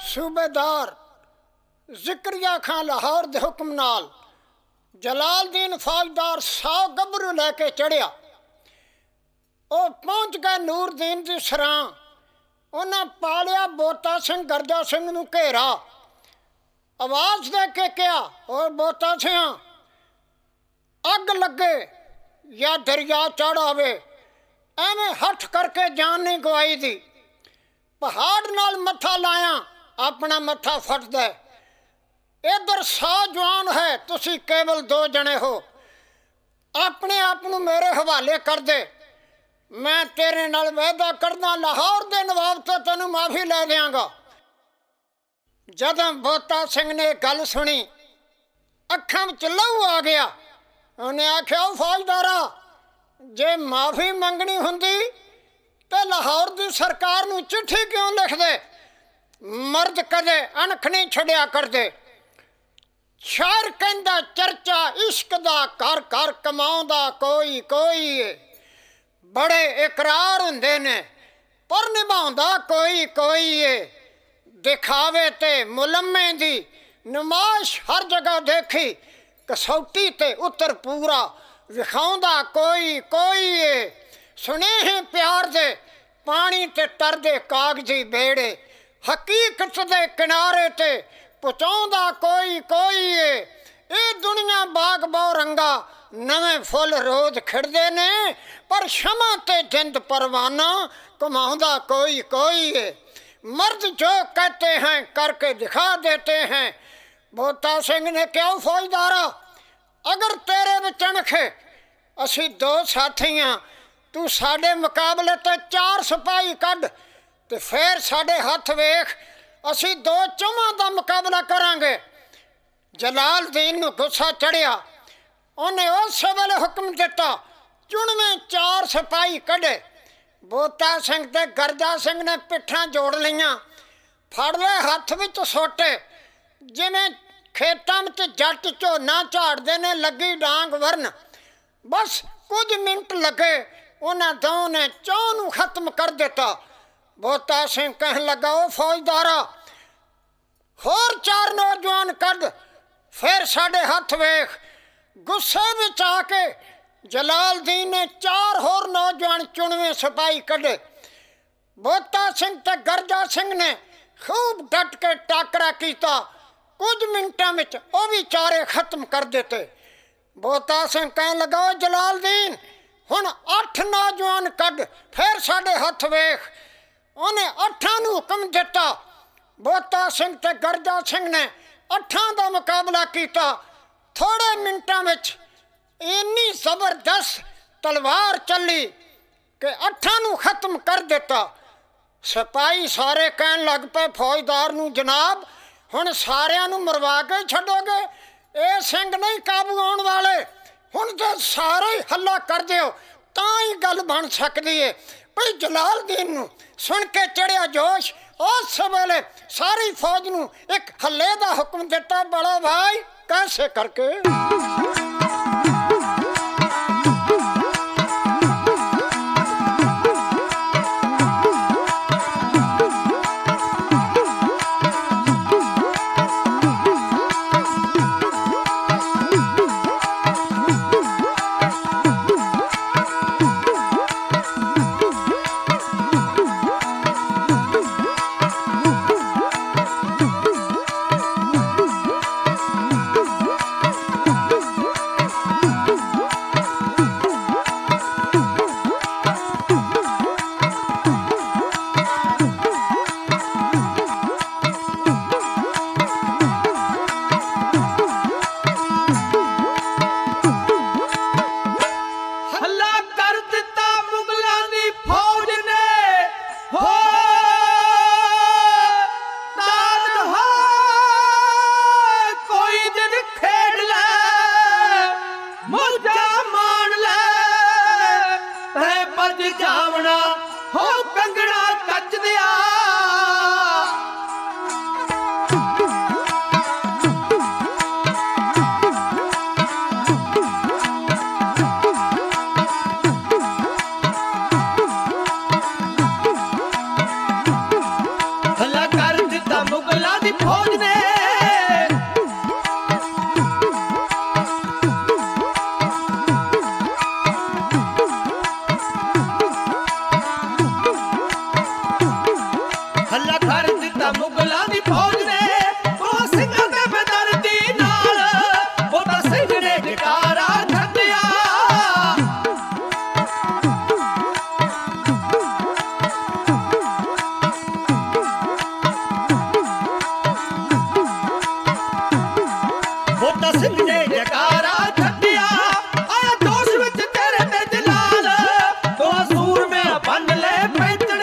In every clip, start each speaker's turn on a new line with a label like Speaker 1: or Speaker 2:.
Speaker 1: सूबेदार जिक्रिया खां लाहौर दे हुक्म नाल जलालदीन फौजदार 100 गबरू लैके चढ़िया। वो पहुँच गए नूरदीन की सरां। उन्हें पालिया बोता सिंह गर्जा सिंह नूं घेरा। आवाज़ दे के क्या, और बोता सिंह अग लगे या दरिया चढ़ आवे, एवें हठ करके जान नहीं गवाई दी। पहाड़ नाल मत्था लाया, अपना मत्था फट दे। इधर 100 जवान है, तुसी केवल 2 जने हो। अपने आप नूं मेरे हवाले कर दे, मैं तेरे नाल वायदा करदा लाहौर दे नवाब तो तेनू माफ़ी लै देंगा। जदों बोता सिंह ने गल सुनी, अखां विच लहू आ गया। उन्हें आख्या, फौजदारा, जे माफ़ी मंगनी हुंदी ते लाहौर दी सरकार नूं चिट्ठी क्यों लिख दे? मर्द कदे अणख नहीं छड़िया करदे। शायर कहंदा, चर्चा इश्क दा कर कर कमाउंदा कोई कोई है। बड़े इकरार हुंदे ने पर निभाउंदा कोई कोई है। दिखावे ते मुलम्मे दी नुमाइश हर जगह देखी, कसौटी ते उतर पूरा विखाउंदा कोई कोई है। सुने हैं प्यार दे पानी ते तरदे कागजी बेड़े, हकीकत दे किनारे ते पहुँचाउंदा कोई कोई है। ये दुनिया बाग बहुरंगा नवें फुल रोज खिड़दे ने, पर शमा ते जिंद परवाना कमाउंदा कोई कोई है। मर्द जो कहते हैं करके दिखा देते हैं। बोता सिंह ने क्यों फौजदारा, अगर तेरे विच अणख है, असी 2 साथी हाँ, तू साडे मुकाबले ते 4 सिपाही कढ़ ते फिर साडे हथ वेख, असी 2 चौहां दा मुकाबला करांगे। जलालदीन नूं गुस्सा चढ़िया। उन्हें उस वेले हुक्म दिता, चुनवें 4 सिपाही कढ़े। बोता सिंह ते गर्जा सिंह ने पिठा जोड़ लियां, फड़ ले हथ विच सोटे, जिवें खेतां विच जट झोना झाड़दे ने लगी डांग वरन। बस कुछ मिनट लगे, उन्हां दोवां ने चौं नूं खत्म कर दिता। बोता सिंह कहन लगा, ओ फौजदारा, होर 4 नौजवान कढ़, फिर साडे हथ वेख। गुस्से विच आके जलालदीन ने 4 होर नौजवान चुनवें सिपाही कढ़े। बोता सिंह ते गर्जा सिंह ने खूब डट के टाकरा किया। कुछ मिनटां विच वो भी 4 खत्म कर दिते। बोता सिंह कहन लगा, ओ जलालदीन, हुण 8 नौजवान कढ़, फिर साडे हथ वेख। उन्हें 8 नूं हुक्म दिता। बोता सिंह ते गर्जा सिंह ने 8 दा मुकाबला किया। थोड़े मिनटां विच इन्नी जबरदस्त तलवार चली कि 8 नूं खत्म कर दिता। सिपाही सारे कहन लग पे फौजदार नूं, जनाब, हुण सारिਆਂ ਨੂੰ मरवा के छड्डोगे? ਇਹ ਸਿੰਘ नहीं काबू आउण वाले। हुण तो सारे ही हल्ला कर दिओ, तां ही गल बन सकदी है। भई जलालदीन नूं सुन के चढ़िया जोश। उस वेले सारी फौज नूं एक हल्ले दा हुक्म दिता, बड़ा भाई कैसे करके।
Speaker 2: ਤਾਂ ਮੁਗਲਾਂ ਦੀ ਫੌਜ ਨੇ ਉਹ ਸਿੰਘਾਂ ਦੇ ਬੇਦਰਦੀ ਨਾਲ ਉਹ ਤਾਂ ਸਿੰਘ ਨੇ ਜਕਾਰਾ ਛੱਡਿਆ ਉਹ ਤਾਂ ਸਿੰਘ ਨੇ ਜਕਾਰਾ ਛੱਡਿਆ ਆਇਆ ਜੋਸ਼ ਵਿੱਚ ਤੇਰੇ ਤੇ ਜਲਾਲ ਤੋ ਸੂਰਮੇ ਬੰਨ ਲੈ ਪੈਂਤੜੇ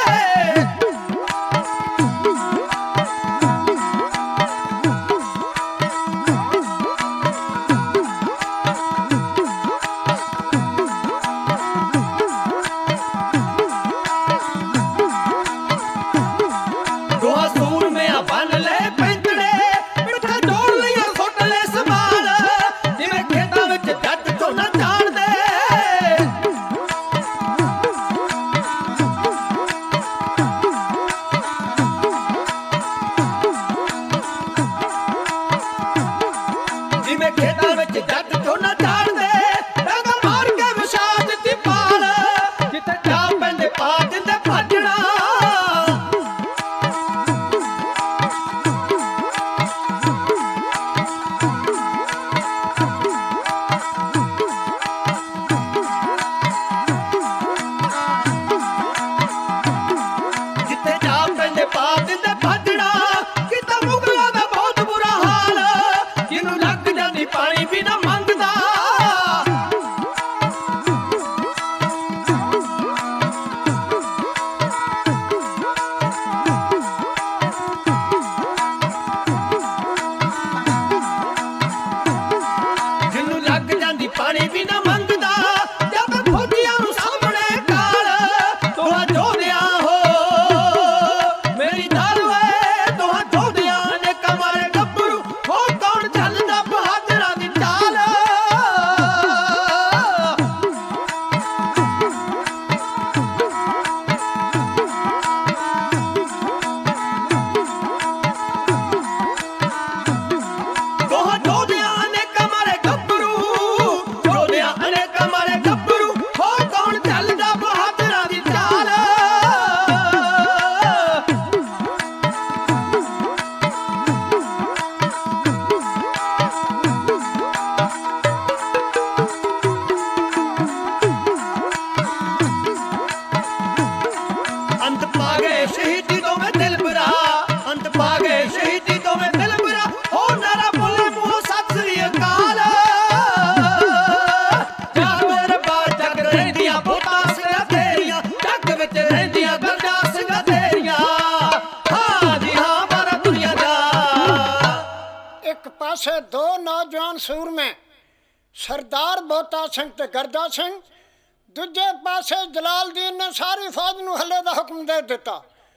Speaker 1: ਪਾਸੇ ਦੋ ਨੌਜਵਾਨ ਸੂਰਮੇ ਸਰਦਾਰ ਬੋਤਾ ਸਿੰਘ ਤੇ ਗਰਜਾ ਸਿੰਘ, ਦੂਜੇ ਪਾਸੇ ਜਲਾਲਦੀਨ ਨੇ ਸਾਰੀ ਫੌਜ ਨੂੰ ਹੱਲੇ ਦਾ ਹੁਕਮ ਦੇ ਦਿੱਤਾ।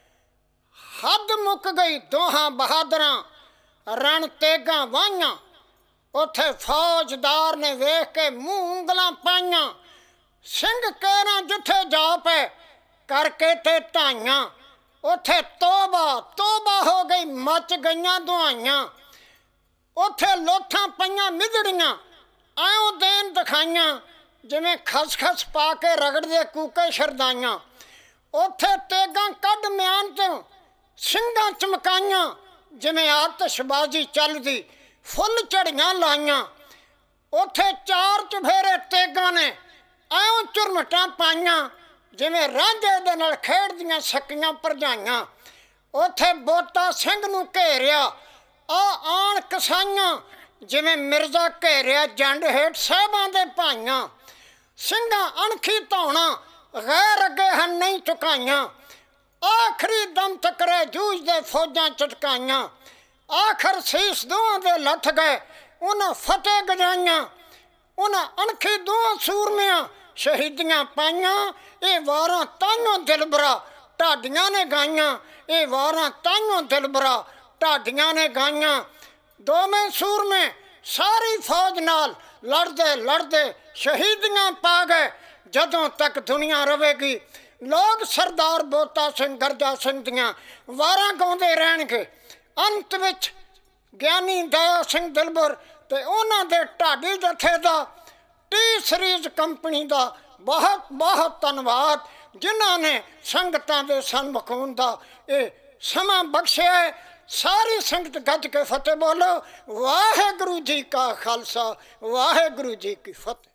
Speaker 1: ਹੱਦ ਮੁੱਕ ਗਈ ਦੋਹਾਂ ਬਹਾਦਰਾਂ, ਰਣ ਤੇਗਾਂ ਵਾਹੀਆਂ। ਉੱਥੇ ਫੌਜਦਾਰ ਨੇ ਵੇਖ ਕੇ ਮੂੰਹ ਉਂਗਲਾਂ ਪਾਈਆਂ, ਸਿੰਘ ਕੇਰਾਂ ਜਿੱਥੇ ਜਾ ਪਏ ਕਰਕੇ ਤੇ ਢਾਈਆਂ। ਉੱਥੇ ਤੋਬਾ ਤੋਬਾ ਹੋ ਗਈ, ਮੱਚ ਗਈਆਂ ਦੁਆਈਆਂ। ਉੱਥੇ ਲੋਥਾਂ ਪਈਆਂ ਮਿਦੜੀਆਂ, ਐਉਂ ਦੇਣ ਦਿਖਾਈਆਂ ਜਿਵੇਂ ਖਸਖਸ ਪਾ ਕੇ ਰਗੜਦੇ ਕੂਕੇ ਸ਼ਰਦਾਈਆਂ। ਉੱਥੇ ਤੇਗਾਂ ਕੱਢ ਮਿਆਨ ਤੋਂ ਸਿੰਘਾਂ ਚਮਕਾਈਆਂ, ਜਿਵੇਂ ਆਤਿਸ਼ਬਾਜ਼ੀ ਚੱਲਦੀ ਫੁੱਲ ਝੜੀਆਂ ਲਾਈਆਂ। ਉੱਥੇ ਚਾਰ ਚੁਫੇਰੇ ਤੇਗਾਂ ਨੇ ਐਉਂ ਝੁਰਮਟਾਂ ਪਾਈਆਂ, ਜਿਵੇਂ ਰਾਂਝੇ ਦੇ ਨਾਲ ਖੇਡਦੀਆਂ ਸਕੀਆਂ ਭਰਜਾਈਆਂ। ਉੱਥੇ ਬੋਤਾ ਸਿੰਘ ਨੂੰ ਘੇਰਿਆ ਆਣ ਕਸਾਈਆਂ, ਜਿਵੇਂ ਮਿਰਜ਼ਾ ਘੇਰਿਆ ਜੰਡ ਹੇਠ ਸਾਹਿਬਾਂ ਦੇ ਭਾਈਆਂ। ਸਿੰਘਾਂ ਅਣਖੀ ਧੌਣਾ ਗੈਰ ਅੱਗੇ ਹਨ ਨਹੀਂ ਝੁਕਾਈਆਂ, ਆਖਰੀ ਦਮ ਤਕਰੇ ਜੂਝਦੇ ਫੌਜਾਂ ਝਟਕਾਈਆਂ। ਆਖਰ ਸੀਸ ਦੋਹਾਂ ਦੇ ਲੱਥ ਗਏ, ਉਹਨਾਂ ਫਤਿਹ ਗਜਾਈਆਂ। ਉਹਨਾਂ ਅਣਖੀ ਦੋਹਾਂ ਸੂਰਮਿਆਂ ਸ਼ਹੀਦੀਆਂ ਪਾਈਆਂ। ਇਹ ਵਾਰਾਂ ਤਾਈਓਂ ਦਿਲਬਰਾ ਢਾਡੀਆਂ ਨੇ ਗਾਈਆਂ, ਇਹ ਵਾਰਾਂ ਤਾਈਓਂ ਦਿਲਬਰਾ ਢਾਡੀਆਂ ਨੇ ਗਾਈਆਂ। ਦੋਵੇਂ ਸੂਰਮੇ ਸਾਰੀ ਫੌਜ ਨਾਲ ਲੜਦੇ ਲੜਦੇ ਸ਼ਹੀਦੀਆਂ ਪਾ ਗਏ। ਜਦੋਂ ਤੱਕ ਦੁਨੀਆ ਰਵੇਗੀ ਲੋਕ ਸਰਦਾਰ ਬੋਤਾ ਸਿੰਘ ਗਰਜਾ ਸਿੰਘ ਦੀਆਂ ਵਾਰਾਂ ਗਾਉਂਦੇ ਰਹਿਣਗੇ। ਅੰਤ ਵਿੱਚ ਗਿਆਨੀ ਦਇਆ ਸਿੰਘ ਦਿਲਬਰ ਤੇ ਉਹਨਾਂ ਦੇ ਢਾਡੀ ਜਥੇ ਦਾ ਟੀ ਸੀਰੀਜ਼ ਕੰਪਨੀ ਦਾ ਬਹੁਤ ਬਹੁਤ ਧੰਨਵਾਦ, ਜਿਨ੍ਹਾਂ ਨੇ ਸੰਗਤਾਂ ਦੇ ਸਨਮੁਖ ਹੋਣ ਦਾ ਇਹ ਸਮਾਂ ਬਖਸ਼ਿਆ ਹੈ। ਸਾਰੀ ਸੰਗਤ ਗੱਜ ਕੇ ਫਤਿਹ ਬੋਲੋ। ਵਾਹਿਗੁਰੂ ਜੀ ਕਾ ਖਾਲਸਾ, ਵਾਹਿਗੁਰੂ ਜੀ ਕੀ ਫਤਿਹ।